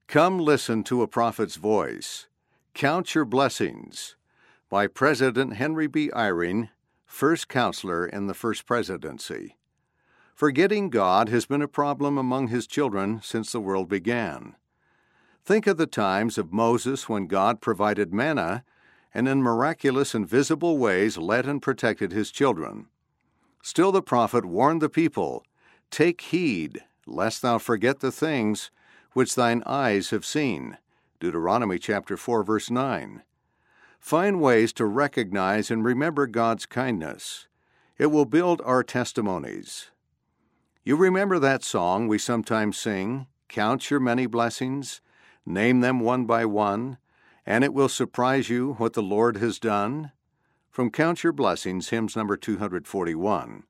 Come listen to a prophet's voice. Count Your Blessings by President Henry B. Eyring, first counselor in the First Presidency. Forgetting God has been a problem among His children since the world began. Think of the times of Moses when God provided manna and in miraculous and visible ways led and protected His children. Still the prophet warned the people, "Take heed, lest thou forget the things which thine eyes have seen." Deuteronomy chapter 4, verse 9. Find ways to recognize and remember God's kindness. It will build our testimonies. You remember that song we sometimes sing, "Count your many blessings, name them one by one, and it will surprise you what the Lord has done?" From Count Your Blessings, hymns number 241.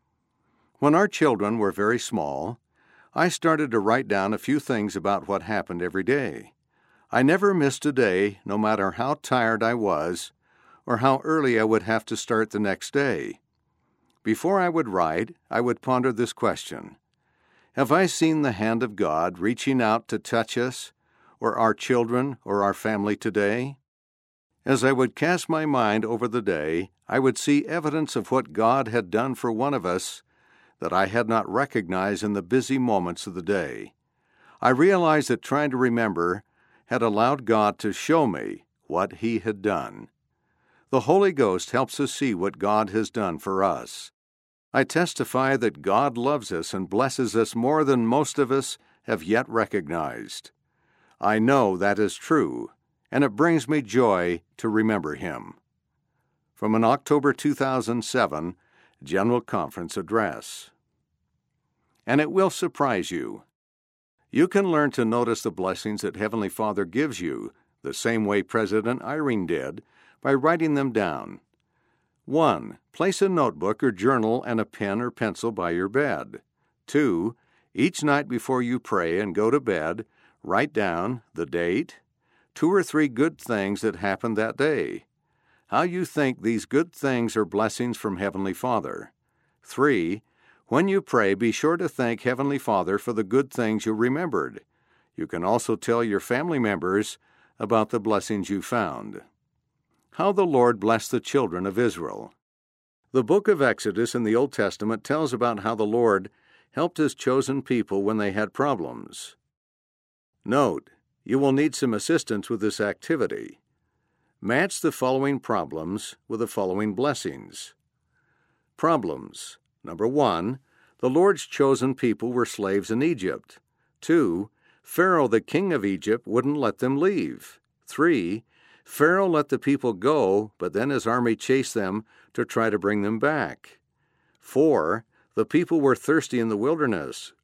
When our children were very small, I started to write down a few things about what happened every day. I never missed a day, no matter how tired I was or how early I would have to start the next day. Before I would write, I would ponder this question: have I seen the hand of God reaching out to touch us, or our children, or our family today? As I would cast my mind over the day, I would see evidence of what God had done for one of us that I had not recognized in the busy moments of the day. I realized that trying to remember had allowed God to show me what He had done. The Holy Ghost helps us see what God has done for us. I testify that God loves us and blesses us more than most of us have yet recognized. I know that is true, and it brings me joy to remember Him. From an October 2007 General Conference address. And it will surprise you. You can learn to notice the blessings that Heavenly Father gives you the same way President Eyring did, by writing them down. 1. Place a notebook or journal and a pen or pencil by your bed. 2. Each night before you pray and go to bed, write down the date, 2 or 3 good things that happened that day. How you think these good things are blessings from Heavenly Father. 3. When you pray, be sure to thank Heavenly Father for the good things you remembered. You can also tell your family members about the blessings you found. How the Lord blessed the children of Israel. The book of Exodus in the Old Testament tells about how the Lord helped His chosen people when they had problems. Note, you will need some assistance with this activity. Match the following problems with the following blessings. Problems. Number 1, the Lord's chosen people were slaves in Egypt. 2, Pharaoh, the king of Egypt, wouldn't let them leave. 3, Pharaoh let the people go, but then his army chased them to try to bring them back. 4, the people were thirsty in the wilderness.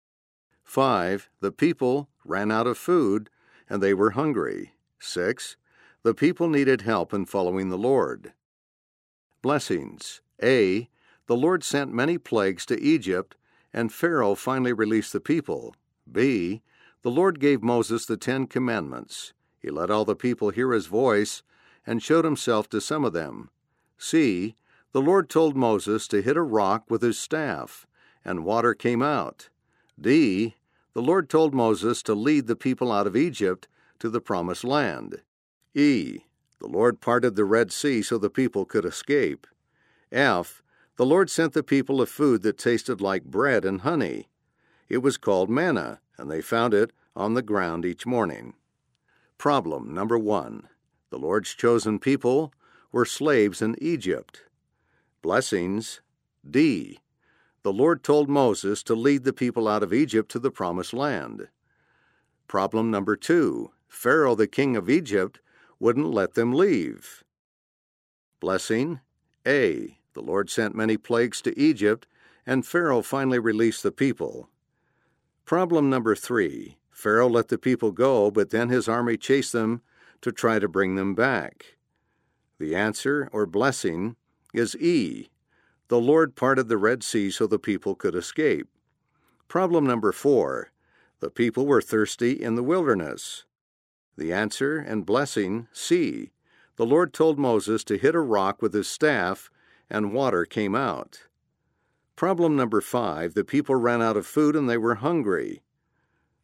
5, the people ran out of food, and they were hungry. 6, the people needed help in following the Lord. Blessings. A, the Lord sent many plagues to Egypt, and Pharaoh finally released the people. B, the Lord gave Moses the 10 Commandments. He let all the people hear His voice and showed Himself to some of them. C, the Lord told Moses to hit a rock with his staff, and water came out. D, the Lord told Moses to lead the people out of Egypt to the Promised Land. E, the Lord parted the Red Sea so the people could escape. F, the Lord sent the people a food that tasted like bread and honey. It was called manna, and they found it on the ground each morning. Problem number 1. The Lord's chosen people were slaves in Egypt. Blessings. D. The Lord told Moses to lead the people out of Egypt to the Promised Land. Problem number 2. Pharaoh, the king of Egypt, wouldn't let them leave. Blessing. A. The Lord sent many plagues to Egypt, and Pharaoh finally released the people. Problem number 3. Pharaoh let the people go, but then his army chased them to try to bring them back. The answer, or blessing, is E. The Lord parted the Red Sea so the people could escape. Problem number 4. The people were thirsty in the wilderness. The answer and blessing, C. The Lord told Moses to hit a rock with his staff, and water came out. Problem number 5, the people ran out of food and they were hungry.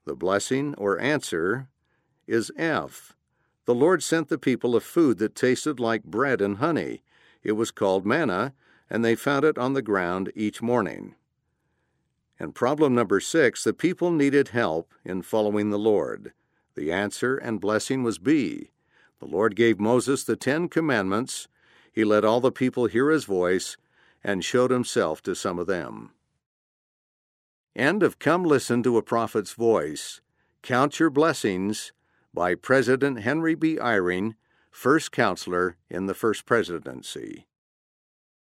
The blessing or answer is F. The Lord sent the people a food that tasted like bread and honey. It was called manna, and they found it on the ground each morning. And problem number 6, the people needed help in following the Lord. The answer and blessing was B. The Lord gave Moses the 10 Commandments. He let all the people hear his voice and showed himself to some of them. End of Come Listen to a Prophet's Voice. Count Your Blessings by President Henry B. Eyring, first counselor in the First Presidency.